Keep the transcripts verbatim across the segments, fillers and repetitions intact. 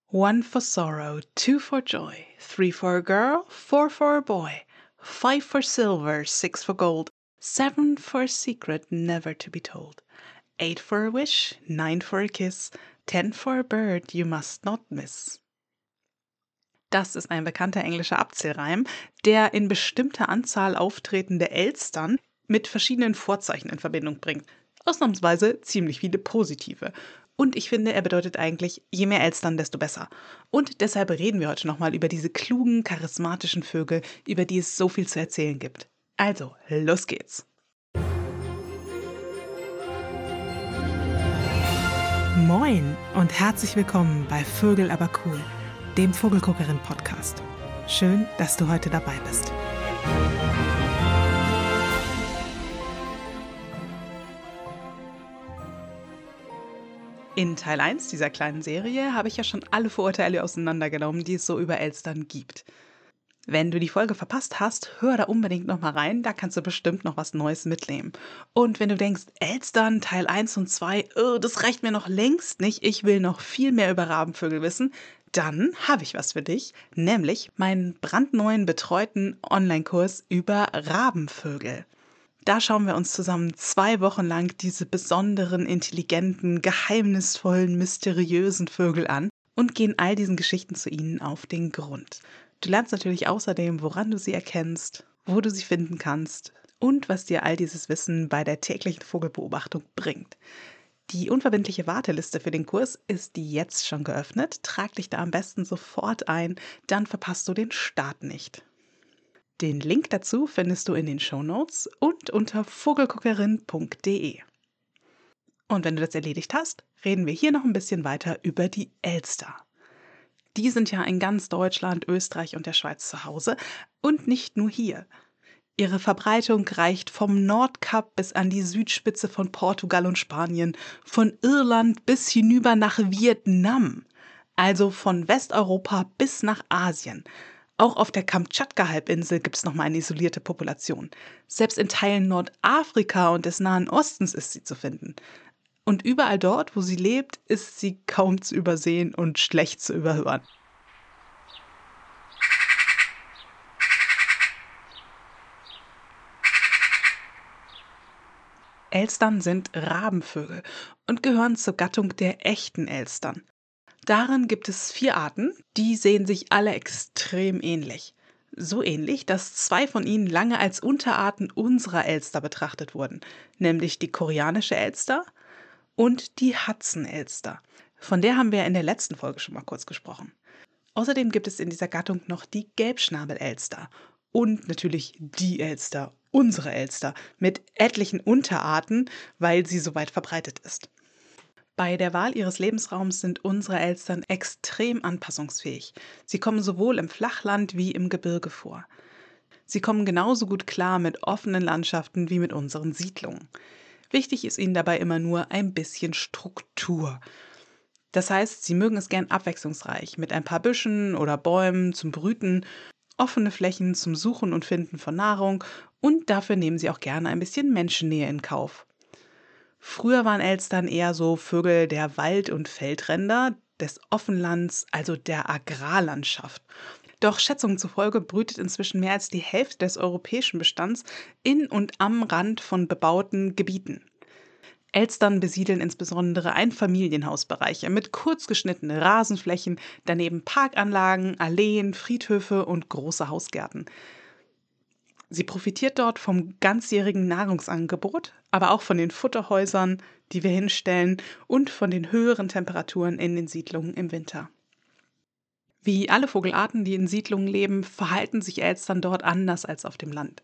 One for sorrow, two for joy, three for a girl, four for a boy, five for silver, six for gold, seven for a secret never to be told, eight for a wish, nine for a kiss, ten for a bird you must not miss. Das ist ein bekannter englischer Abzählreim, der in bestimmter Anzahl auftretende Elstern mit verschiedenen Vorzeichen in Verbindung bringt. Ausnahmsweise ziemlich viele positive. Und ich finde, er bedeutet eigentlich, je mehr Elstern, desto besser. Und deshalb reden wir heute nochmal über diese klugen, charismatischen Vögel, über die es so viel zu erzählen gibt. Also, los geht's! Moin und herzlich willkommen bei Vögel aber cool, dem Vogelguckerin-Podcast. Schön, dass du heute dabei bist. In Teil eins dieser kleinen Serie habe ich ja schon alle Vorurteile auseinandergenommen, die es so über Elstern gibt. Wenn du die Folge verpasst hast, hör da unbedingt nochmal rein, da kannst du bestimmt noch was Neues mitnehmen. Und wenn du denkst, Elstern Teil eins und zwei, oh, das reicht mir noch längst nicht, ich will noch viel mehr über Rabenvögel wissen, dann habe ich was für dich, nämlich meinen brandneuen betreuten Online-Kurs über Rabenvögel. Da schauen wir uns zusammen zwei Wochen lang diese besonderen, intelligenten, geheimnisvollen, mysteriösen Vögel an und gehen all diesen Geschichten zu ihnen auf den Grund. Du lernst natürlich außerdem, woran du sie erkennst, wo du sie finden kannst und was dir all dieses Wissen bei der täglichen Vogelbeobachtung bringt. Die unverbindliche Warteliste für den Kurs ist jetzt schon geöffnet. Trag dich da am besten sofort ein, dann verpasst du den Start nicht. Den Link dazu findest du in den Shownotes und unter vogelguckerin punkt de. Und wenn du das erledigt hast, reden wir hier noch ein bisschen weiter über die Elster. Die sind ja in ganz Deutschland, Österreich und der Schweiz zu Hause und nicht nur hier. Ihre Verbreitung reicht vom Nordkap bis an die Südspitze von Portugal und Spanien, von Irland bis hinüber nach Vietnam, also von Westeuropa bis nach Asien. Auch auf der Kamtschatka-Halbinsel gibt es nochmal eine isolierte Population. Selbst in Teilen Nordafrika und des Nahen Ostens ist sie zu finden. Und überall dort, wo sie lebt, ist sie kaum zu übersehen und schlecht zu überhören. Elstern sind Rabenvögel und gehören zur Gattung der echten Elstern. Darin gibt es vier Arten, die sehen sich alle extrem ähnlich. So ähnlich, dass zwei von ihnen lange als Unterarten unserer Elster betrachtet wurden, nämlich die koreanische Elster und die Hudson-Elster. Von der haben wir in der letzten Folge schon mal kurz gesprochen. Außerdem gibt es in dieser Gattung noch die Gelbschnabelelster und natürlich die Elster, unsere Elster, mit etlichen Unterarten, weil sie so weit verbreitet ist. Bei der Wahl ihres Lebensraums sind unsere Elstern extrem anpassungsfähig. Sie kommen sowohl im Flachland wie im Gebirge vor. Sie kommen genauso gut klar mit offenen Landschaften wie mit unseren Siedlungen. Wichtig ist ihnen dabei immer nur ein bisschen Struktur. Das heißt, sie mögen es gern abwechslungsreich, mit ein paar Büschen oder Bäumen zum Brüten, offene Flächen zum Suchen und Finden von Nahrung und dafür nehmen sie auch gerne ein bisschen Menschennähe in Kauf. Früher waren Elstern eher so Vögel der Wald- und Feldränder, des Offenlands, also der Agrarlandschaft. Doch Schätzungen zufolge brütet inzwischen mehr als die Hälfte des europäischen Bestands in und am Rand von bebauten Gebieten. Elstern besiedeln insbesondere Einfamilienhausbereiche mit kurz geschnittenen Rasenflächen, daneben Parkanlagen, Alleen, Friedhöfe und große Hausgärten. Sie profitiert dort vom ganzjährigen Nahrungsangebot, aber auch von den Futterhäusern, die wir hinstellen, und von den höheren Temperaturen in den Siedlungen im Winter. Wie alle Vogelarten, die in Siedlungen leben, verhalten sich Elstern dort anders als auf dem Land.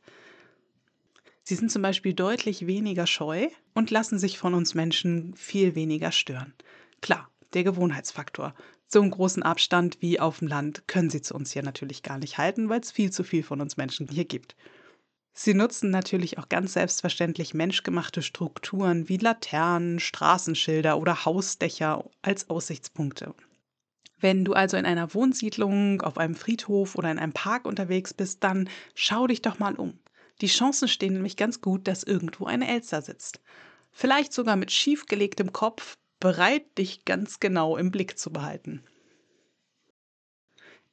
Sie sind zum Beispiel deutlich weniger scheu und lassen sich von uns Menschen viel weniger stören. Klar, der Gewohnheitsfaktor. So einen großen Abstand wie auf dem Land können sie zu uns hier natürlich gar nicht halten, weil es viel zu viel von uns Menschen hier gibt. Sie nutzen natürlich auch ganz selbstverständlich menschgemachte Strukturen wie Laternen, Straßenschilder oder Hausdächer als Aussichtspunkte. Wenn du also in einer Wohnsiedlung, auf einem Friedhof oder in einem Park unterwegs bist, dann schau dich doch mal um. Die Chancen stehen nämlich ganz gut, dass irgendwo eine Elster sitzt. Vielleicht sogar mit schiefgelegtem Kopf, bereit, dich ganz genau im Blick zu behalten.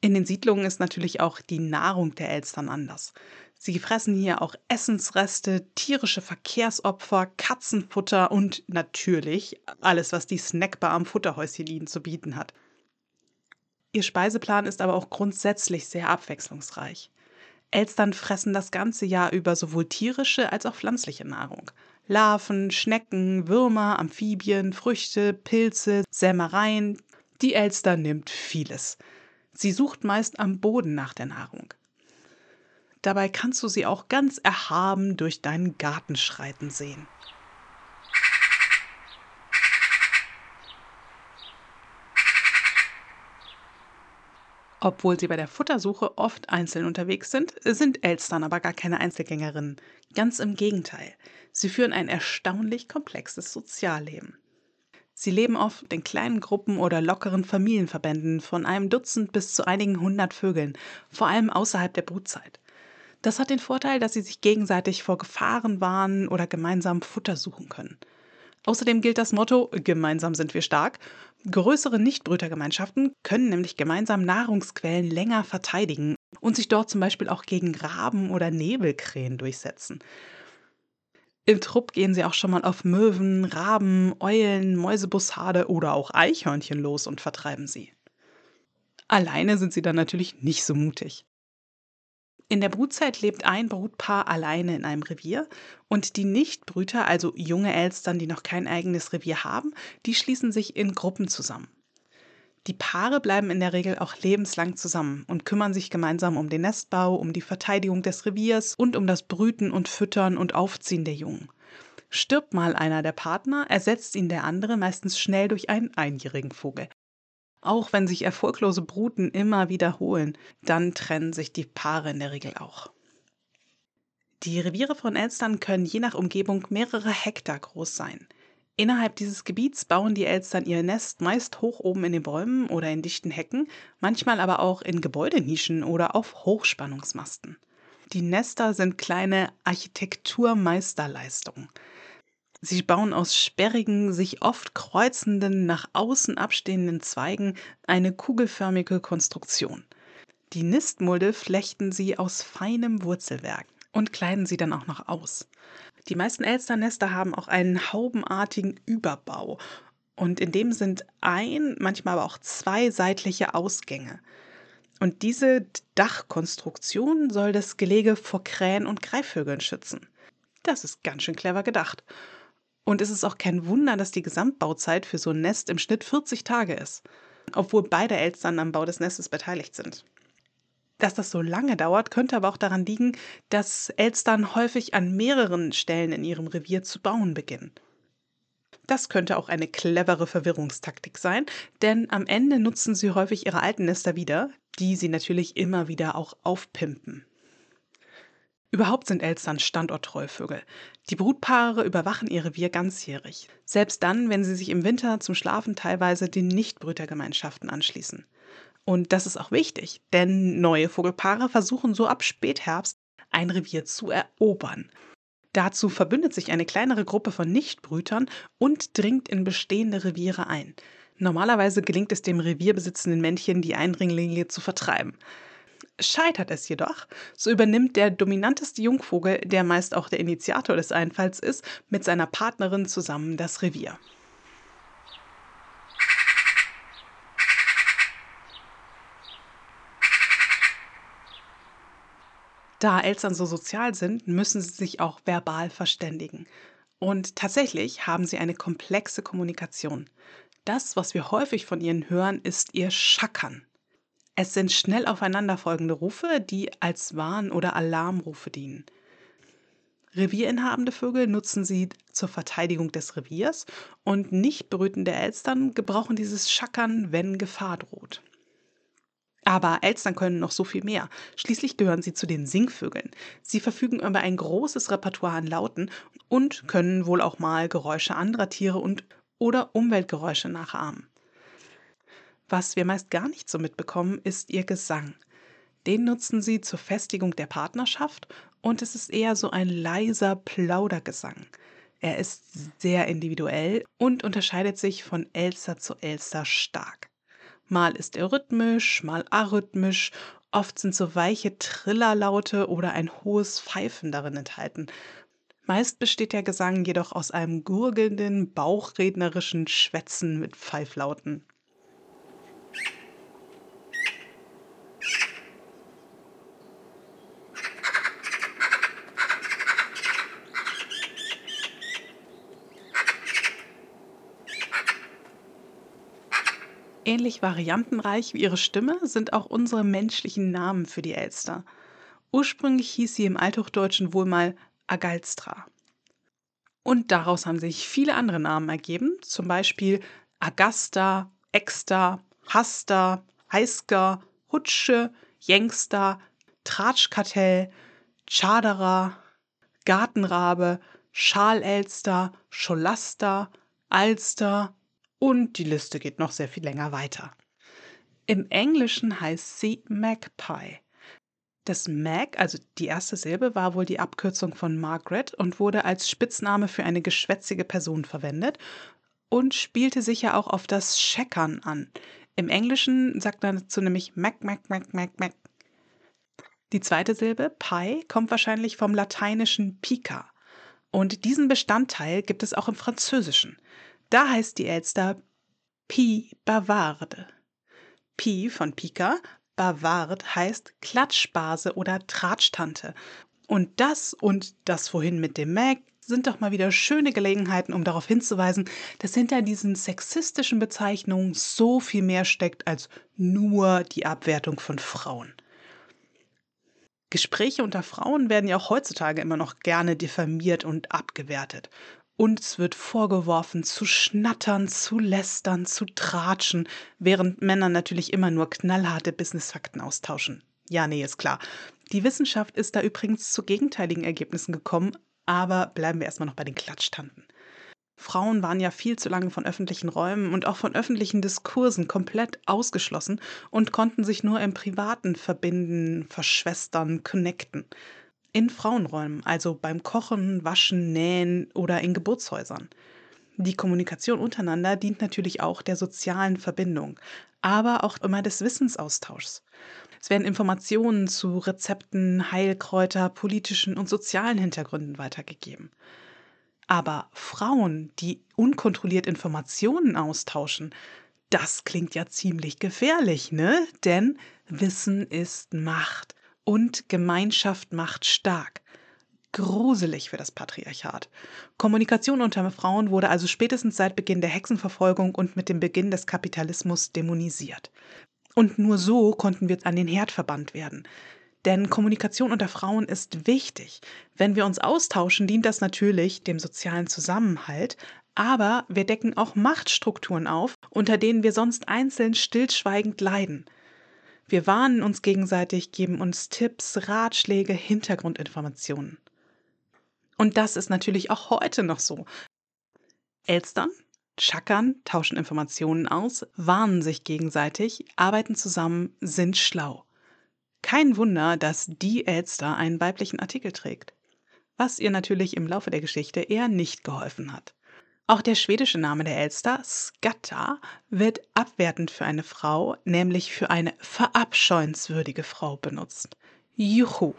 In den Siedlungen ist natürlich auch die Nahrung der Elstern anders. Sie fressen hier auch Essensreste, tierische Verkehrsopfer, Katzenfutter und natürlich alles, was die Snackbar am Futterhäuschen ihnen zu bieten hat. Ihr Speiseplan ist aber auch grundsätzlich sehr abwechslungsreich. Elstern fressen das ganze Jahr über sowohl tierische als auch pflanzliche Nahrung. Larven, Schnecken, Würmer, Amphibien, Früchte, Pilze, Sämereien. Die Elster nimmt vieles. Sie sucht meist am Boden nach der Nahrung. Dabei kannst du sie auch ganz erhaben durch deinen Garten schreiten sehen. Obwohl sie bei der Futtersuche oft einzeln unterwegs sind, sind Elstern aber gar keine Einzelgängerinnen. Ganz im Gegenteil. Sie führen ein erstaunlich komplexes Sozialleben. Sie leben oft in kleinen Gruppen oder lockeren Familienverbänden von einem Dutzend bis zu einigen hundert Vögeln, vor allem außerhalb der Brutzeit. Das hat den Vorteil, dass sie sich gegenseitig vor Gefahren warnen oder gemeinsam Futter suchen können. Außerdem gilt das Motto „Gemeinsam sind wir stark“. Größere Nichtbrütergemeinschaften können nämlich gemeinsam Nahrungsquellen länger verteidigen und sich dort zum Beispiel auch gegen Raben oder Nebelkrähen durchsetzen. Im Trupp gehen sie auch schon mal auf Möwen, Raben, Eulen, Mäusebussarde oder auch Eichhörnchen los und vertreiben sie. Alleine sind sie dann natürlich nicht so mutig. In der Brutzeit lebt ein Brutpaar alleine in einem Revier und die Nichtbrüter, also junge Elstern, die noch kein eigenes Revier haben, die schließen sich in Gruppen zusammen. Die Paare bleiben in der Regel auch lebenslang zusammen und kümmern sich gemeinsam um den Nestbau, um die Verteidigung des Reviers und um das Brüten und Füttern und Aufziehen der Jungen. Stirbt mal einer der Partner, ersetzt ihn der andere meistens schnell durch einen einjährigen Vogel. Auch wenn sich erfolglose Bruten immer wiederholen, dann trennen sich die Paare in der Regel auch. Die Reviere von Elstern können je nach Umgebung mehrere Hektar groß sein. Innerhalb dieses Gebiets bauen die Elstern ihr Nest meist hoch oben in den Bäumen oder in dichten Hecken, manchmal aber auch in Gebäudenischen oder auf Hochspannungsmasten. Die Nester sind kleine Architekturmeisterleistungen. Sie bauen aus sperrigen, sich oft kreuzenden, nach außen abstehenden Zweigen eine kugelförmige Konstruktion. Die Nistmulde flechten sie aus feinem Wurzelwerk und kleiden sie dann auch noch aus. Die meisten Elsternester haben auch einen haubenartigen Überbau und in dem sind ein, manchmal aber auch zwei seitliche Ausgänge. Und diese Dachkonstruktion soll das Gelege vor Krähen und Greifvögeln schützen. Das ist ganz schön clever gedacht. Und es ist auch kein Wunder, dass die Gesamtbauzeit für so ein Nest im Schnitt vierzig Tage ist, obwohl beide Elstern am Bau des Nestes beteiligt sind. Dass das so lange dauert, könnte aber auch daran liegen, dass Elstern häufig an mehreren Stellen in ihrem Revier zu bauen beginnen. Das könnte auch eine clevere Verwirrungstaktik sein, denn am Ende nutzen sie häufig ihre alten Nester wieder, die sie natürlich immer wieder auch aufpimpen. Überhaupt sind Elstern standorttreue Vögel. Die Brutpaare überwachen ihr Revier ganzjährig, selbst dann, wenn sie sich im Winter zum Schlafen teilweise den Nichtbrütergemeinschaften anschließen. Und das ist auch wichtig, denn neue Vogelpaare versuchen so ab Spätherbst ein Revier zu erobern. Dazu verbündet sich eine kleinere Gruppe von Nichtbrütern und dringt in bestehende Reviere ein. Normalerweise gelingt es dem revierbesitzenden Männchen, die Eindringlinge zu vertreiben. Scheitert es jedoch, so übernimmt der dominanteste Jungvogel, der meist auch der Initiator des Einfalls ist, mit seiner Partnerin zusammen das Revier. Da Elstern so sozial sind, müssen sie sich auch verbal verständigen. Und tatsächlich haben sie eine komplexe Kommunikation. Das, was wir häufig von ihnen hören, ist ihr Schackern. Es sind schnell aufeinanderfolgende Rufe, die als Warn- oder Alarmrufe dienen. Revierinhabende Vögel nutzen sie zur Verteidigung des Reviers und nicht brütende Elstern gebrauchen dieses Schackern, wenn Gefahr droht. Aber Elstern können noch so viel mehr. Schließlich gehören sie zu den Singvögeln. Sie verfügen über ein großes Repertoire an Lauten und können wohl auch mal Geräusche anderer Tiere und oder Umweltgeräusche nachahmen. Was wir meist gar nicht so mitbekommen, ist ihr Gesang. Den nutzen sie zur Festigung der Partnerschaft und es ist eher so ein leiser Plaudergesang. Er ist sehr individuell und unterscheidet sich von Elster zu Elster stark. Mal ist er rhythmisch, mal arrhythmisch, oft sind so weiche Trillerlaute oder ein hohes Pfeifen darin enthalten. Meist besteht der Gesang jedoch aus einem gurgelnden, bauchrednerischen Schwätzen mit Pfeiflauten. Ähnlich variantenreich wie ihre Stimme sind auch unsere menschlichen Namen für die Elster. Ursprünglich hieß sie im Althochdeutschen wohl mal Agalstra. Und daraus haben sich viele andere Namen ergeben, zum Beispiel Agasta, Exta, Hasta, Heiska, Hutsche, Jengster, Tratschkartell, Tschaderer, Gartenrabe, Schalelster, Scholaster, Alster und die Liste geht noch sehr viel länger weiter. Im Englischen heißt sie Magpie. Das Mag, also die erste Silbe, war wohl die Abkürzung von Margaret und wurde als Spitzname für eine geschwätzige Person verwendet und spielte sich ja auch auf das Scheckern an. Im Englischen sagt man dazu nämlich Mag, Mag, Mag, Mag, Mag. Die zweite Silbe, Pie, kommt wahrscheinlich vom lateinischen pica. Und diesen Bestandteil gibt es auch im Französischen. Da heißt die Elster Pie Bavarde. Pie von Pica, Bavard heißt Klatschbase oder Tratsch-Tante. Und das und das vorhin mit dem Mag sind doch mal wieder schöne Gelegenheiten, um darauf hinzuweisen, dass hinter diesen sexistischen Bezeichnungen so viel mehr steckt als nur die Abwertung von Frauen. Gespräche unter Frauen werden ja auch heutzutage immer noch gerne diffamiert und abgewertet. Uns wird vorgeworfen, zu schnattern, zu lästern, zu tratschen, während Männer natürlich immer nur knallharte Businessfakten austauschen. Ja, nee, ist klar. Die Wissenschaft ist da übrigens zu gegenteiligen Ergebnissen gekommen, aber bleiben wir erstmal noch bei den Klatschtanten. Frauen waren ja viel zu lange von öffentlichen Räumen und auch von öffentlichen Diskursen komplett ausgeschlossen und konnten sich nur im Privaten verbinden, verschwestern, connecten. In Frauenräumen, also beim Kochen, Waschen, Nähen oder in Geburtshäusern. Die Kommunikation untereinander dient natürlich auch der sozialen Verbindung, aber auch immer des Wissensaustauschs. Es werden Informationen zu Rezepten, Heilkräuter, politischen und sozialen Hintergründen weitergegeben. Aber Frauen, die unkontrolliert Informationen austauschen, das klingt ja ziemlich gefährlich, ne? Denn Wissen ist Macht und Gemeinschaft macht stark. Gruselig für das Patriarchat. Kommunikation unter Frauen wurde also spätestens seit Beginn der Hexenverfolgung und mit dem Beginn des Kapitalismus dämonisiert. Und nur so konnten wir an den Herd verbannt werden. Denn Kommunikation unter Frauen ist wichtig. Wenn wir uns austauschen, dient das natürlich dem sozialen Zusammenhalt, aber wir decken auch Machtstrukturen auf, unter denen wir sonst einzeln stillschweigend leiden. Wir warnen uns gegenseitig, geben uns Tipps, Ratschläge, Hintergrundinformationen. Und das ist natürlich auch heute noch so. Elstern, schackern, tauschen Informationen aus, warnen sich gegenseitig, arbeiten zusammen, sind schlau. Kein Wunder, dass die Elster einen weiblichen Artikel trägt, was ihr natürlich im Laufe der Geschichte eher nicht geholfen hat. Auch der schwedische Name der Elster, Skatta, wird abwertend für eine Frau, nämlich für eine verabscheuenswürdige Frau benutzt. Juhu!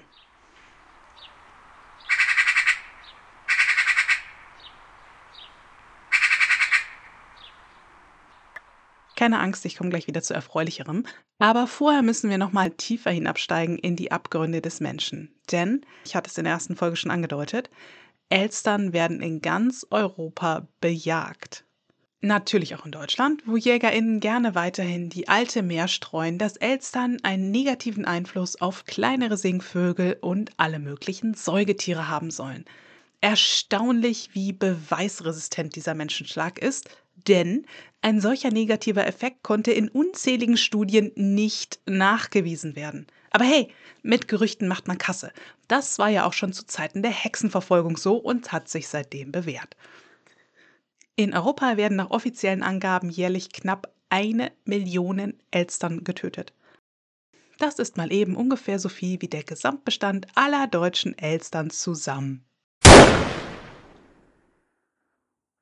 Keine Angst, ich komme gleich wieder zu Erfreulicherem. Aber vorher müssen wir nochmal tiefer hinabsteigen in die Abgründe des Menschen. Denn, ich hatte es in der ersten Folge schon angedeutet, Elstern werden in ganz Europa bejagt. Natürlich auch in Deutschland, wo JägerInnen gerne weiterhin die alte Mär streuen, dass Elstern einen negativen Einfluss auf kleinere Singvögel und alle möglichen Säugetiere haben sollen. Erstaunlich, wie beweisresistent dieser Menschenschlag ist, denn ein solcher negativer Effekt konnte in unzähligen Studien nicht nachgewiesen werden. Aber hey, mit Gerüchten macht man Kasse. Das war ja auch schon zu Zeiten der Hexenverfolgung so und hat sich seitdem bewährt. In Europa werden nach offiziellen Angaben jährlich knapp eine Million Elstern getötet. Das ist mal eben ungefähr so viel wie der Gesamtbestand aller deutschen Elstern zusammen.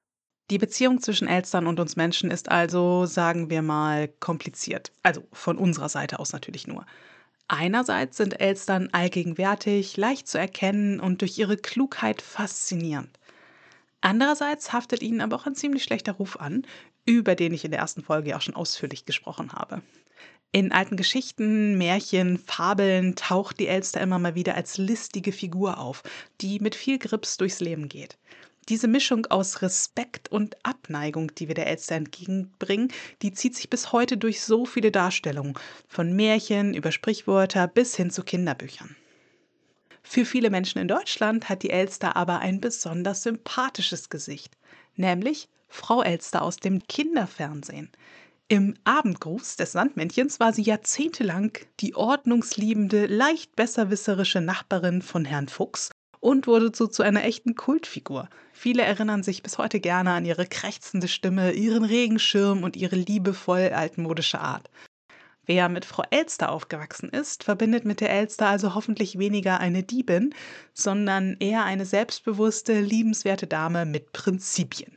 Die Beziehung zwischen Elstern und uns Menschen ist also, sagen wir mal, kompliziert. Also von unserer Seite aus natürlich nur. Einerseits sind Elstern allgegenwärtig, leicht zu erkennen und durch ihre Klugheit faszinierend. Andererseits haftet ihnen aber auch ein ziemlich schlechter Ruf an, über den ich in der ersten Folge auch schon ausführlich gesprochen habe. In alten Geschichten, Märchen, Fabeln taucht die Elster immer mal wieder als listige Figur auf, die mit viel Grips durchs Leben geht. Diese Mischung aus Respekt und Abneigung, die wir der Elster entgegenbringen, die zieht sich bis heute durch so viele Darstellungen, von Märchen über Sprichwörter bis hin zu Kinderbüchern. Für viele Menschen in Deutschland hat die Elster aber ein besonders sympathisches Gesicht, nämlich Frau Elster aus dem Kinderfernsehen. Im Abendgruß des Sandmännchens war sie jahrzehntelang die ordnungsliebende, leicht besserwisserische Nachbarin von Herrn Fuchs und wurde so zu einer echten Kultfigur. Viele erinnern sich bis heute gerne an ihre krächzende Stimme, ihren Regenschirm und ihre liebevoll altmodische Art. Wer mit Frau Elster aufgewachsen ist, verbindet mit der Elster also hoffentlich weniger eine Diebin, sondern eher eine selbstbewusste, liebenswerte Dame mit Prinzipien.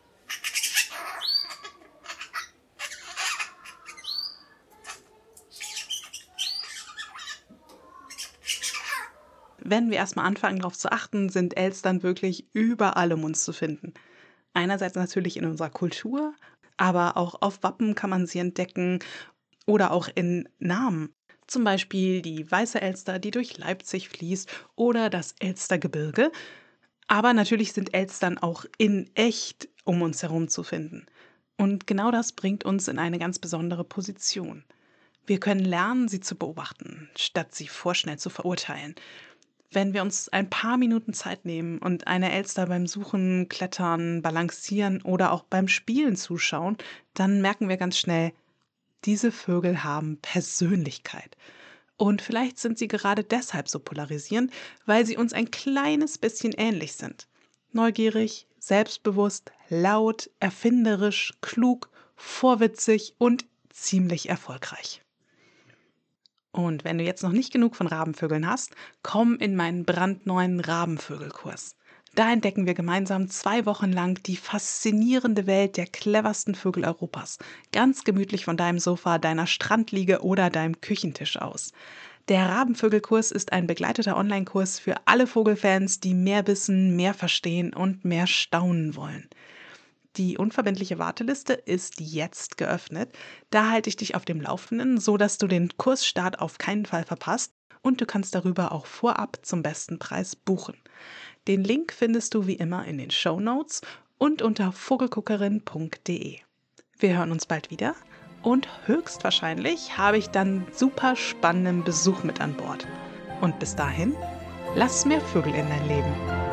Wenn wir erstmal anfangen, darauf zu achten, sind Elstern wirklich überall um uns zu finden. Einerseits natürlich in unserer Kultur, aber auch auf Wappen kann man sie entdecken oder auch in Namen. Zum Beispiel die Weiße Elster, die durch Leipzig fließt, oder das Elstergebirge. Aber natürlich sind Elstern auch in echt um uns herum zu finden. Und genau das bringt uns in eine ganz besondere Position. Wir können lernen, sie zu beobachten, statt sie vorschnell zu verurteilen. Wenn wir uns ein paar Minuten Zeit nehmen und einer Elster beim Suchen, Klettern, Balancieren oder auch beim Spielen zuschauen, dann merken wir ganz schnell, diese Vögel haben Persönlichkeit. Und vielleicht sind sie gerade deshalb so polarisierend, weil sie uns ein kleines bisschen ähnlich sind. Neugierig, selbstbewusst, laut, erfinderisch, klug, vorwitzig und ziemlich erfolgreich. Und wenn du jetzt noch nicht genug von Rabenvögeln hast, komm in meinen brandneuen Rabenvögelkurs. Da entdecken wir gemeinsam zwei Wochen lang die faszinierende Welt der cleversten Vögel Europas. Ganz gemütlich von deinem Sofa, deiner Strandliege oder deinem Küchentisch aus. Der Rabenvögelkurs ist ein begleiteter Online-Kurs für alle Vogelfans, die mehr wissen, mehr verstehen und mehr staunen wollen. Die unverbindliche Warteliste ist jetzt geöffnet. Da halte ich dich auf dem Laufenden, so dass du den Kursstart auf keinen Fall verpasst und du kannst darüber auch vorab zum besten Preis buchen. Den Link findest du wie immer in den Shownotes und unter vogelguckerin punkt de. Wir hören uns bald wieder und höchstwahrscheinlich habe ich dann super spannenden Besuch mit an Bord. Und bis dahin, lass mehr Vögel in dein Leben.